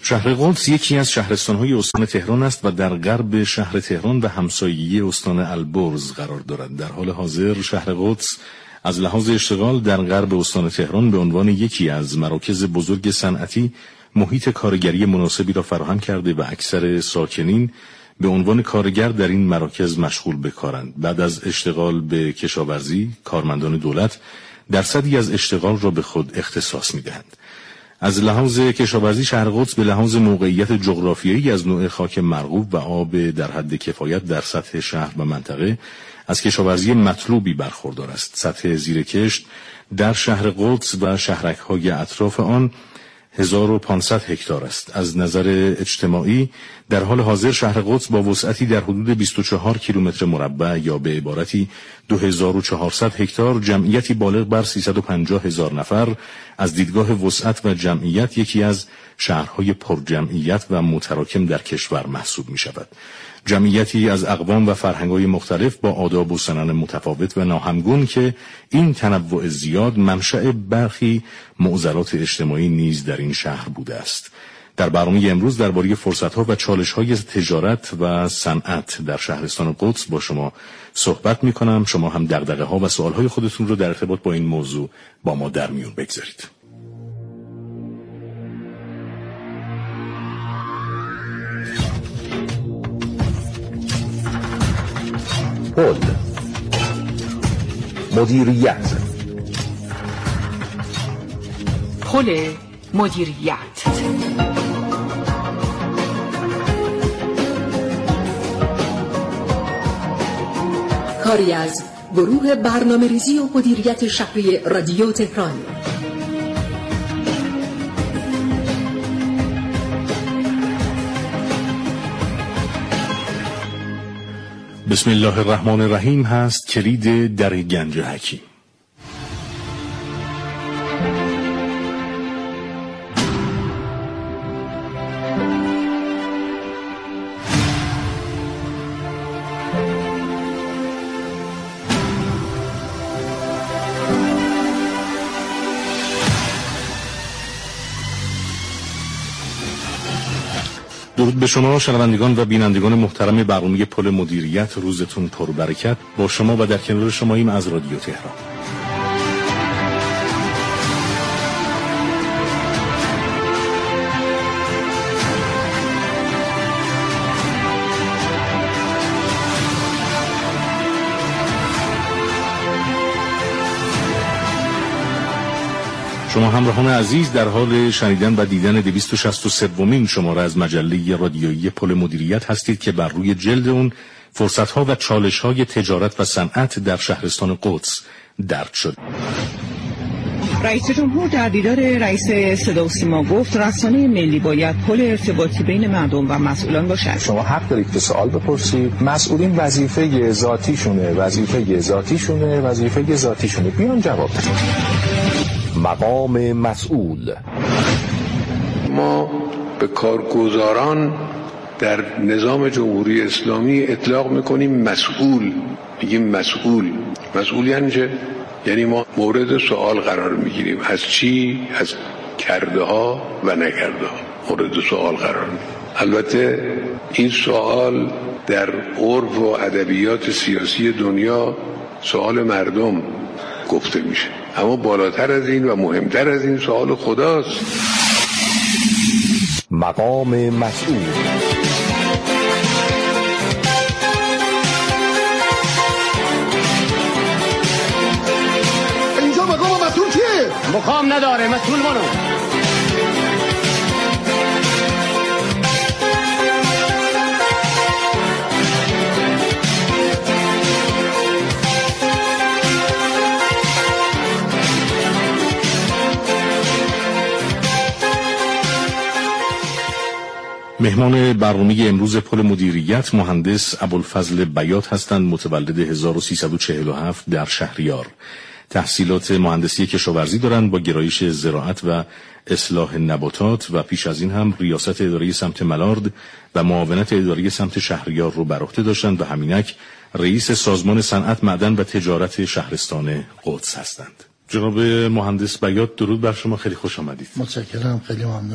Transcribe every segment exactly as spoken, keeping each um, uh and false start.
شهر قدس یکی از شهرستان‌های استان تهران است و در غرب شهر تهران و همسایگی استان البرز قرار دارد. در حال حاضر شهر قدس از لحاظ اشتغال در غرب استان تهران به عنوان یکی از مراکز بزرگ صنعتی محیط کارگری مناسبی را فراهم کرده و اکثر ساکنین به عنوان کارگر در این مراکز مشغول به کارند. بعد از اشتغال به کشاورزی، کارمندان دولت درصدی از اشتغال را به خود اختصاص می‌دهند. از لحاظ کشاورزی شهر قدس به لحاظ موقعیت جغرافیایی از نوع خاک مرغوب و آب در حد کفایت در سطح شهر و منطقه از کشاورزی مطلوبی برخوردار است. سطح زیرکشت در شهر قدس و شهرک‌های اطراف آن هزار و پانصد هکتار است. از نظر اجتماعی در حال حاضر شهر قدس با وسعتی در حدود بیست و چهار کیلومتر مربع یا به عبارتی دو هزار و چهارصد هکتار جمعیتی بالغ بر سیصد و پنجاه هزار نفر از دیدگاه وسعت و جمعیت یکی از شهرهای پرجمعیت و متراکم در کشور محسوب می شود. جمعیتی از اقوام و فرهنگ‌های مختلف با آداب و سنن متفاوت و ناهمگون که این تنوع زیاد منشأ برخی معضلات اجتماعی نیز در این شهر بوده است. در برنامه امروز درباره فرصت‌ها و چالش‌های تجارت و صنعت در شهرستان قدس با شما صحبت می‌کنم. شما هم دغدغه‌ها و سوال‌های خودتون رو در ارتباط با این موضوع با ما در میون بگذارید. پل مدیریت پل مدیریت کاری از گروه برنامه‌ریزی و مدیریت شهری رادیو تهران. بسم الله الرحمن الرحیم هست کلید در گنج حکیم. درود به شما شنوندگان و بینندگان محترم برنامه پل مدیریت. روزتون پربرکت. با شما و در کنار شماییم از رادیو تهران. شما همراهان عزیز در حال شنیدن و دیدن دویست و شصت و سومین شماره از مجله رادیویی پل مدیریت هستید که بر روی جلد اون فرصت‌ها و چالش‌های تجارت و صنعت در شهرستان قدس درج شد. رئیس جمهور در دیدار رئیس صدا و سیما گفت رسانه ملی باید پل ارتباطی بین مردم و مسئولان باشد. شما حق دارید که سوال بپرسید. مسئولین وظیفه ذاتیشونه، وظیفه ذاتیشونه، وظیفه ذاتیشونه. بیان جواب بدید. مقام مسئول. ما به کارگزاران در نظام جمهوری اسلامی اطلاق میکنیم مسئول. میگیم مسئول. مسئول یعنی چه؟ یعنی ما مورد سوال قرار میگیریم. از چی؟ از کرده ها و نکرده ها مورد سوال قرار میگیریم. البته این سوال در عرف و ادبیات سیاسی دنیا سوال مردم گفته میشه، اما بالاتر از این و مهمتر از این سوال خداست. مقام مسئول. اینجا مقام مسئول کیه؟ مقام نداره، مسئول منو. مهمان برنامه امروز پل مدیریت مهندس ابوالفضل بیات هستند. متولد هزار و سیصد و چهل و هفت در شهریار. تحصیلات مهندسی کشاورزی دارند با گرایش زراعت و اصلاح نباتات و پیش از این هم ریاست اداره سمت ملارد و معاونت اداره سمت شهریار رو بر عهده داشتند و همینک رئیس سازمان صنعت معدن و تجارت شهرستان قدس هستند. جناب مهندس بیات درود بر شما، خیلی خوش آمدید. متشکرم، خیلی ممنون.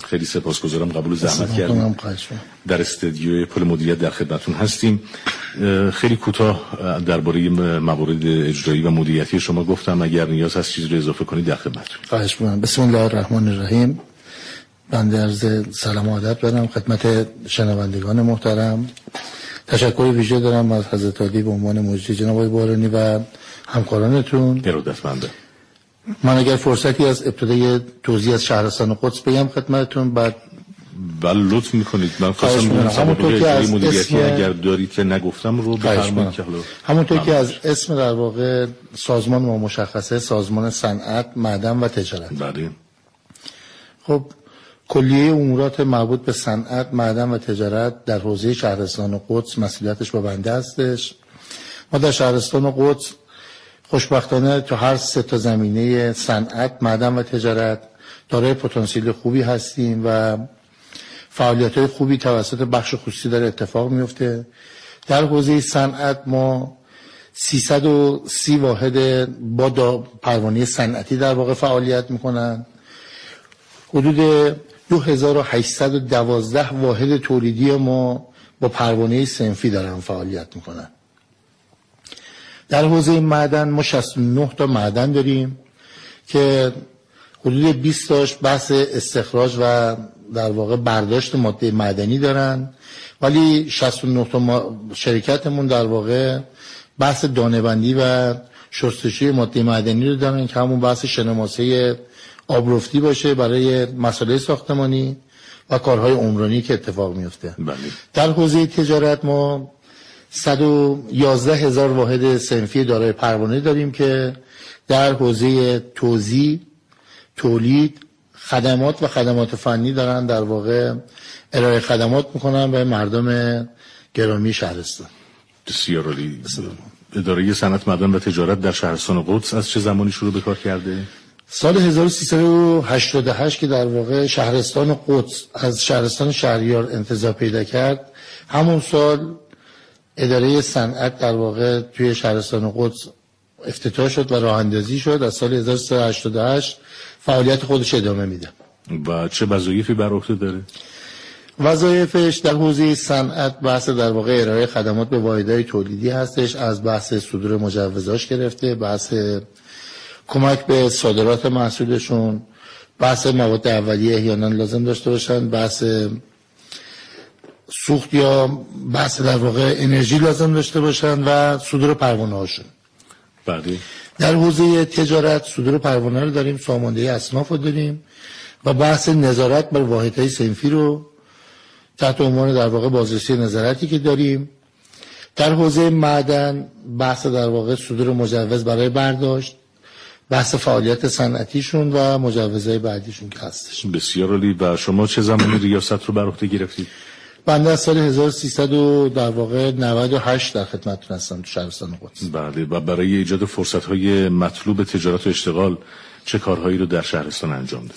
خیلی سپاسگزارم، قبول زحمت کردیم. در استودیوی پل مدیریت در خدمتتون هستیم. خیلی کوتاه درباره موارد اجرایی و مدیریتی شما گفتم، اگر نیاز هست چیزی رو اضافه کنید در خدمتتون. خواهش می‌کنم. بسم الله الرحمن الرحیم. بنده عرض سلام و ادب دارم خدمت شنوندگان محترم. تشکر ویژه دارم از حضرت عالی به عنوان مجری جناب آقای بارانی و همکارانتون. ارادتمندم. من اگر فرصتی از ابتدای توضیح از شهرستان قدس بگم خدمتتون، بعد بله لطف میکنید. من خواستم بگم همونطور که از مدیریتی اسم... اگر دارید که نگفتم رو بفرمایید که حالا همونطور که از اسم در واقع سازمان ما مشخصه، سازمان صنعت، معدن و تجارت. بله. خب کلیه امورات مربوط به صنعت، معدن و تجارت در حوزه شهرستان قدس مسئولیتش با بنده هستش. ما در شهرستان قدس خوشبختانه تو هر سه تا زمینه صنعت، معدن و تجارت دارای پتانسیل خوبی هستیم و فعالیت‌های خوبی توسط بخش خصوصی داره اتفاق میفته. در حوزه صنعت ما سیصد و سی واحد با پروانه صنعتی در واقع فعالیت میکنن. حدود دو هزار و هشتصد و دوازده واحد تولیدی ما با پروانه صنفی دارن فعالیت میکنن. در حوزه معدن ما شصت و نه تا معدن داریم که حدود بیست تاش بحث استخراج و در واقع برداشت ماده معدنی دارن، ولی شصت و نه تا شرکتمون در واقع بحث دانه‌بندی و شستشوی ماده معدنی رو دارن که همون بحث شنماسه آبرفتی باشه برای مسائل ساختمانی و کارهای عمرانی که اتفاق میفته. بله. در حوزه تجارت ما صد و یازده هزار واحد صنفی دارای پروانه داریم که در حوزه توزیع، تولید، خدمات و خدمات فنی دارن در واقع ارائه خدمات میکنن به مردم گرامی شهرستان. بسیار عالی. اداره صنعت، معدن و تجارت در شهرستان قدس از چه زمانی شروع به کار کرده؟ سال هزار و سیصد و هشتاد و هشت که در واقع شهرستان قدس از شهرستان شهریار انتزاع پیدا کرد، همون سال اداره صنعت در واقع توی شهرستان قدس افتتاح شد و راه اندازی شد. از سال هزار و سیصد و هشتاد و هشت فعالیت خودش ادامه میده. و چه وظایفی بر عهده داره؟ وظایفش در حوزه صنعت بحث در واقع ارائه خدمات به واحدهای تولیدی هستش، از بحث صدور مجوزاش گرفته، بحث کمک به صادرات محصولشون، بحث مواد اولیه احیانا لازم داشته باشن، بحث سوخت یا بحث در واقع انرژی لازم داشته باشن و صدور پروانه هاشون. بله. در حوزه تجارت صدور پروانه رو داریم، ساماندهی اصناف رو داریم و بحث نظارت بر واحدهای صنفی رو تحت عنوان در واقع بازرسی نظارتی که داریم. در حوزه معدن بحث در واقع صدور مجوز برای برداشت، بحث فعالیت صنعتیشون و مجوزهای بعدیشون که هستش. بسیار عالی. و شما چه زمانی ریاست رو بر عهده گرفتید؟ بنده از سال هزار و سیصد و در واقع نود و هشت در خدمتتون هستم تو شهرستان قدس. بله. و برای ایجاد فرصت‌های مطلوب تجارت و اشتغال چه کارهایی رو در شهرستان انجام دادید؟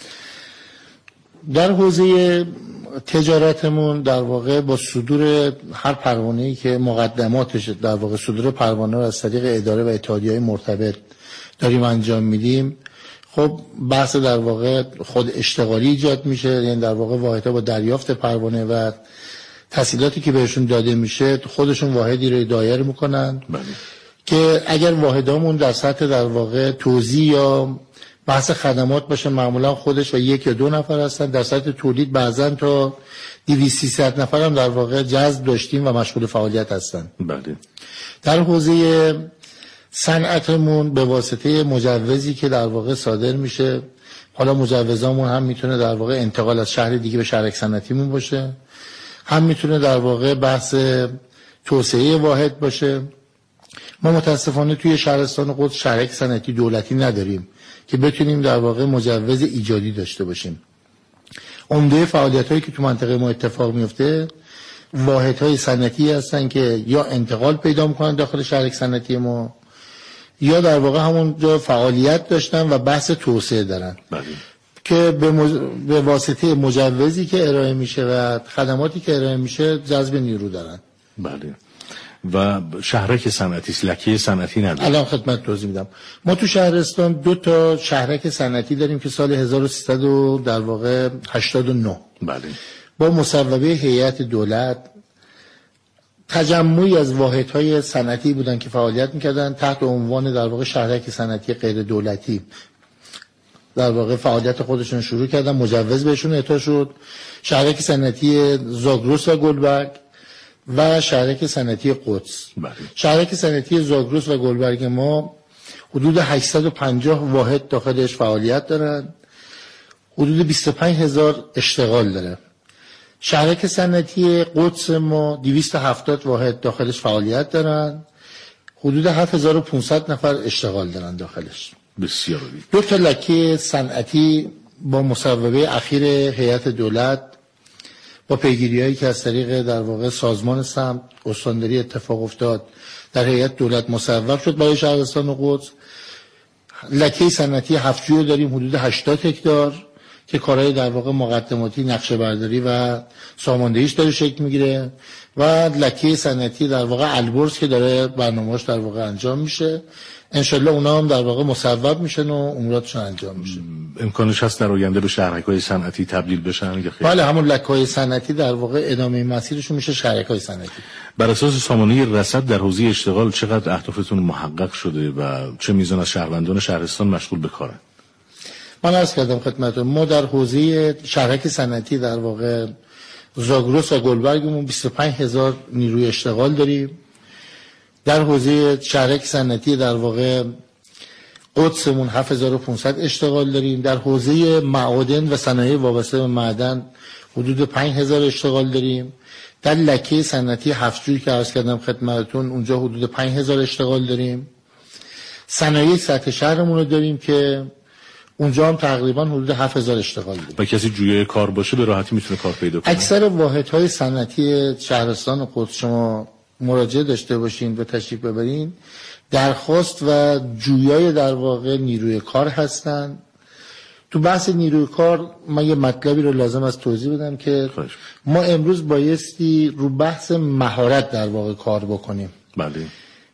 در حوزه تجارتمون در واقع با صدور هر پروانه‌ای که مقدماتش در واقع صدور پروانه رو از طریق اداره و اتحادیه‌های مرتبط داریم انجام میدیم. خب بحث در واقع خود اشتغالی ایجاد میشه، یعنی در واقع واحدها با دریافت پروانه و تسهیلاتی که بهشون داده میشه خودشون واحدی رو دایر میکنن. بله. که اگر واحدامون در سطح در واقع توزیع یا بحث خدمات باشه معمولا خودش و یک یا دو نفر هستن، در سطح تولید بعضن تا دویست سیصد نفر هم در واقع جذب داشتیم و مشغول فعالیت هستن. بله. در حوزه صنعتمون به واسطه مجوزی که در واقع صادر میشه، حالا مجوزامون هم میتونه در واقع انتقال از شهر دیگه به شهرک صنعتیمون باشه، هم میتونه در واقع بحث توسعه واحد باشه. ما متاسفانه توی شهرستان قدس شهرک صنعتی دولتی نداریم که بتونیم در واقع مجوز ایجادی داشته باشیم. عمده فعالیت‌هایی که تو منطقه ما اتفاق میفته واحدهای صنعتی هستن که یا انتقال پیدا میکنن داخل شهرک صنعتی ما یا در واقع همون جا فعالیت داشتن و بحث توسعه دارن. بله. که به, مج... به واسطه مجوزی که ارائه میشه و خدماتی که ارائه میشه جذب نیرو دارن. بله. و شهرک صنعتی است، لکه صنعتی نداره. الان خدمت توضیح میدم. ما تو شهرستان دو تا شهرک صنعتی داریم که سال هزار و سیصد در واقع هشتاد و نه بله با مصوبه هیئت دولت تجمعی از واحدهای صنعتی بودن که فعالیت میکردن تحت عنوان در واقع شهرک صنعتی غیر دولتی، در واقع فعالیت خودشون شروع کردن، مجوز بهشون اعطا شد. شهرک صنعتی زاگرس و گلبرگ و شهرک صنعتی قدس. بله. شهرک صنعتی زاگرس و گلبرگ ما حدود هشتصد و پنجاه واحد داخلش فعالیت دارن، حدود بیست و پنج هزار اشتغال داره. شهرک صنعتی قدس ما دویست و هفتاد واحد داخلش فعالیت دارن، حدود هفت هزار و پانصد نفر اشتغال دارن داخلش. بسیار عالی. دو تا لکه صنعتی با مصوبه اخیر هیئت دولت با پیگیری‌هایی که از طریق در واقع سازمان سمت استانداری اتفاق افتاد در هیئت دولت مصوب شد برای شهرستان قدس. لکه صنعتی هفت‌جوی داریم حدود هشتاد هکتار که کارهای در واقع مقدماتی، نقشه برداری و ساماندهیش داره شکل میگیره و لکه صنعتی در واقع البرز که داره برنامه‌اش در واقع انجام میشه. انشالله اونا هم در واقع مصوب میشن و اموراتشون انجام میشه. امکانش هست در آینده به شهرک‌های صنعتی تبدیل بشن یا خیر؟ بله، همون لکه‌های صنعتی در واقع ادامه مسیرشون میشه شهرک‌های صنعتی. بر اساس سامانه رصد در حوزه اشتغال چقدر اهدافتون محقق شده و چه میزان از شهروندان شهرستان مشغول به کارن؟ من عرض کردم خدمتتون ما در حوزه شهرک صنعتی در واقع زاگرس و گلبرگمون بیست و پنج هزار نیروی اشتغال داریم. در حوزه شهرک صنعتی در واقع قدسمون هفت هزار و پانصد اشتغال داریم. در حوزه معادن و صنایع وابسته به معدن حدود پنج هزار اشتغال داریم. در لکه صنعتی هفت‌جوی که عرض کردم خدمتتون اونجا حدود پنج هزار اشتغال داریم. صنایع سطح شهرمون رو داریم که اونجا هم تقریبا حدود هفت هزار اشتغال داریم. و کسی جویای کار باشه به راحتی میتونه کار پیدا کنه. اکثر واحدهای صنعتی شهرستان قدس شما مراجعه داشته باشین و تشریف ببرین، درخواست و جویای در واقع نیروی کار هستن. تو بحث نیروی کار من یه مطلبی رو لازم است توضیح بدم که خواهش. ما امروز بایستی رو بحث مهارت در واقع کار بکنیم. بله.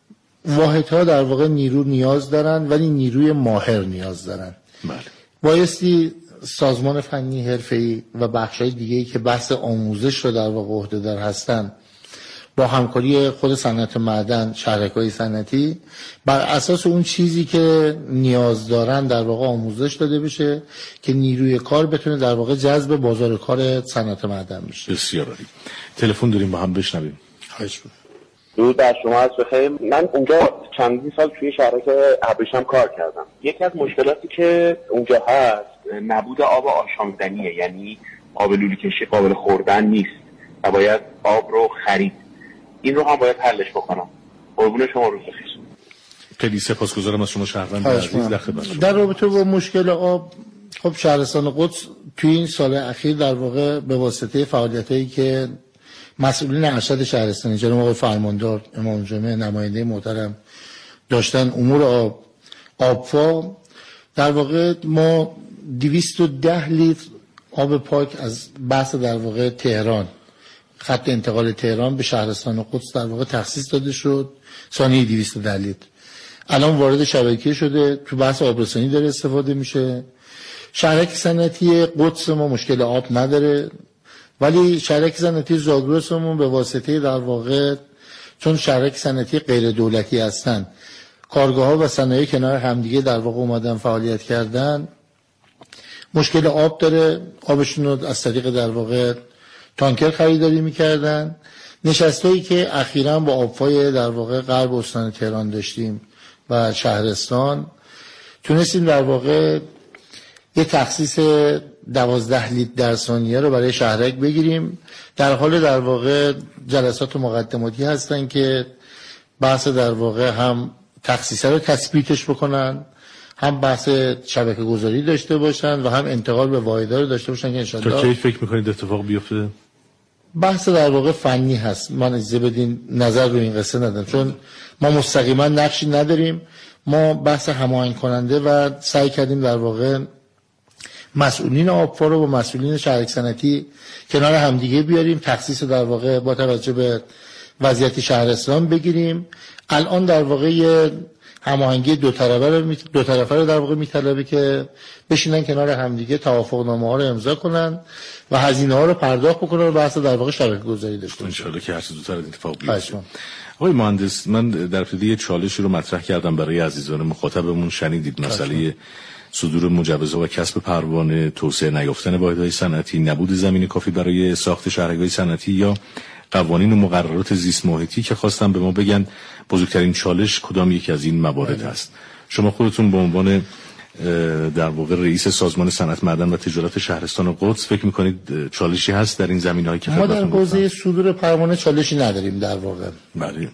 واحدها در واقع نیرو نیاز دارن ولی نیروی ماهر نیاز دارن. بله. بایستی سازمان فنی حرفه‌ای و بخشای دیگه‌ای که بحث آموزش رو در واقع عهده‌دار هستن با همکاری خود صنعت معدن، شهرک‌های صنعتی بر اساس اون چیزی که نیاز دارن در واقع آموزش داده بشه که نیروی کار بتونه در واقع جذب بازار کار صنعت معدن بشه. بسیار عالی. تلفن داریم با هم بشنویم. خواهش می‌کنم. درود بر شما از بخیر. من اونجا چندین سال توی شهرک ابریشم کار کردم. یکی از مشکلاتی که اونجا هست نبود آب آشامیدنیه، یعنی آب لوله کشی قابل خوردن نیست و باید آب رو خرید. این رو هم باید حلش بکنم. قربون شما روز بخیر. خیلی سپاسگزارم از شما شهروند عزیز در خدمت شما. در رابطه با مشکل آب، خب شهرستان قدس توی این سال اخیر در واقع به واسطه فعالیتایی که مسئولین ارشد شهرستانی جناب آقای فرماندار امام جمعه نماینده محترم داشتن امور آب آبفا، در واقع ما دویست و ده لیتر آب پاک از بحث در واقع تهران، خط انتقال تهران به شهرستان قدس در واقع تخصیص داده شد، ثانیه دویست و ده لیتر. الان وارد شبکه شده، تو بحث آبرسانی داره استفاده میشه. شهرک صنعتی قدس ما مشکل آب نداره، ولی شهرک صنعتی زاگرسمون به واسطه در واقع چون شهرک صنعتی غیر دولتی هستن، کارگاه ها و صنایع کنار همدیگه در واقع اومدن فعالیت کردن، مشکل آب داره. آبشون رو از طریق در واقع تانکر خریداری میکردن. نشستایی که اخیراً با آبفای در واقع غرب استان تهران داشتیم و شهرستان، تونستیم در واقع یه تخصیص دوازده لیتر در ثانیه رو برای شهرک بگیریم. در حال در واقع جلسات مقدماتی هستن که بحث در واقع هم تخصیصه رو تثبیتش بکنن، هم بحث شبکه گذاری داشته باشن و هم انتقال به واحدها رو داشته باشن که انشالله. تا کی فکر میکنید اتفاق بیفته؟ بحث در واقع فنی هست، من اجازه بدین نظر رو این قصه ندارم چون ما مستقیما نقشی نداریم. ما بحث هماهنگ کننده و سعی کردیم در واقع مسئولین آبفا رو با مسئولین شهرک صنعتی کنار همدیگه بیاریم، تخصیص در واقع با توجه به وضعیت شهرستان بگیریم. الان در واقع هماهنگی دو طرفه رو دو طرفه رو در واقع میطلبه که بشینن کنار همدیگه توافقنامه ها رو امضا کنن و هزینه ها رو پرداخت بکنن و بحث در واقع شبکه گذاری داشته باشن. ان که هر چه زودتر اتفاق بیفته. آقای مهندس، من در ابتدا یه چالشی رو مطرح کردم برای عزیزان مخاطبمون. شنیدید مسئله صدور مجوزها و کسب پروانه، توسعه نیافتن واحدهای صنعتی، نبود زمین کافی برای ساخت شهرک‌های صنعتی یا قوانین و مقررات زیست محیطی که خواستم به ما بگن بزرگترین چالش کدام یکی از این موارد هست. شما خودتون به عنوان در واقع رئیس سازمان صنعت معدن و تجارت شهرستان قدس فکر می‌کنید چالشی هست در این زمینه‌ای که ما در حوزه صدور پروانه چالشی نداریم در واقع؟ بله.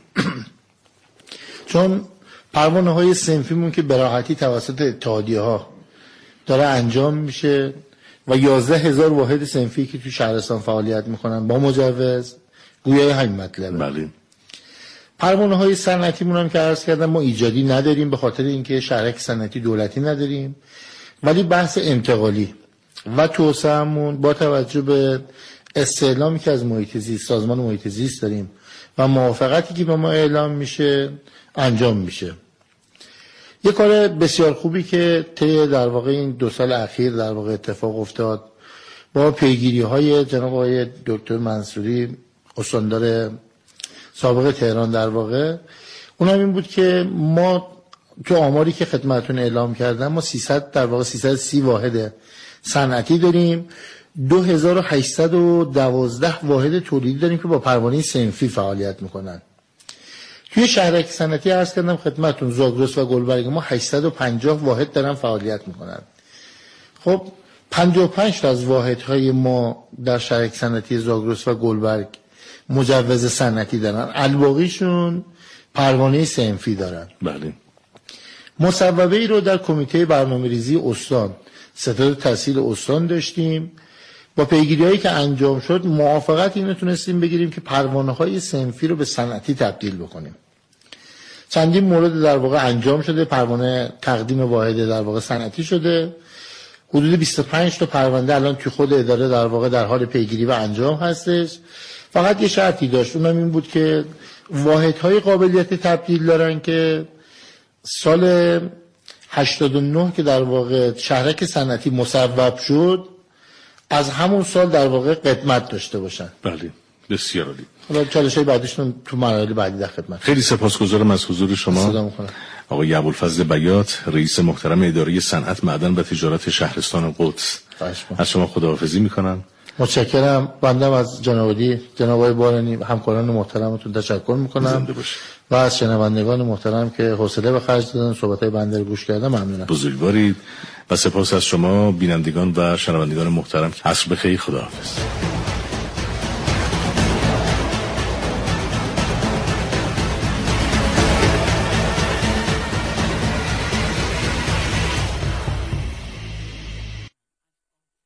چون پروانه‌های صنفیمون که به راحتی توسط اتحادیه‌ها داره انجام میشه و یازده هزار واحد صنفی که تو شهرستان فعالیت میکنن با مجوز گویای همین مطلبه. بله. پروانه‌های صنعتیمون هم که عرض کردم ما ایجادی نداریم به خاطر اینکه شهرک صنعتی دولتی نداریم، ولی بحث انتقالی و توسعه‌مون با توجه به استعلامی که از محیط زیست سازمان محیط زیست داریم و موافقتی که به ما اعلام میشه انجام میشه. یه کار بسیار خوبی که طی در واقع این دو سال اخیر در واقع اتفاق افتاد با پیگیری‌های جناب آقای دکتر منصوری استاندار سابق تهران در واقع، اونم این بود که ما تو آماری که خدمتتون اعلام کردم ما سیصد در واقع سیصد و سی واحد صنعتی داریم، دو هزار و هشتصد و دوازده واحد تولیدی داریم که با پروانه صنفی فعالیت میکنن. توی شهرک صنعتی عرض کردم خدمتتون زاگرس و گلبرگ ما هشتصد و پنجاه واحد دارن فعالیت میکنن. خب پنجاه و پنج تا از واحدهای ما در شهرک صنعتی زاگرس و گلبرگ مجوز صنعتی دارن، الباقیشون پروانه صنفی دارن. بله. مصوبه ای رو در کمیته برنامه‌ریزی استان ستاد تحصیل استان داشتیم، با پیگیری‌هایی که انجام شد موافقت اینو تونستیم بگیریم که پروانه‌های صنفی رو به صنعتی تبدیل بکنیم. چندین مورد در واقع انجام شده، پروانه تقدیم واحد در واقع صنعتی شده، حدود بیست و پنج تا پرونده الان توی خود اداره در واقع در حال پیگیری و انجام هستش. فقط یه شرطی داشت، اونم این بود که واحدهای قابلیت تبدیل دارن که سال هشتاد و نه که در واقع شهرک صنعتی مصوب شد از همون سال در واقع قدمت داشته باشن. بله، بسیار عالی. حالا چالش‌های بعدیشون تو مراحل بعدی در خدمت. خیلی سپاسگزارم از حضور شما آقای ابوالفضل بیات، رئیس محترم اداره صنعت معدن و تجارت شهرستان قدس. از شما خداحافظی میکنم. متشکرم. بنده از جناب علی جناب آقای بارانی همکاران محترمتون تشکر میکنم و از شنوندگان محترم که حوصله به خرج دادن صحبت‌های بنده رو گوش کردن ممنونم. بزرگوارید و سپاس از شما بینندگان و شنوندگان محترم. عصر بخیر. خداحافظ.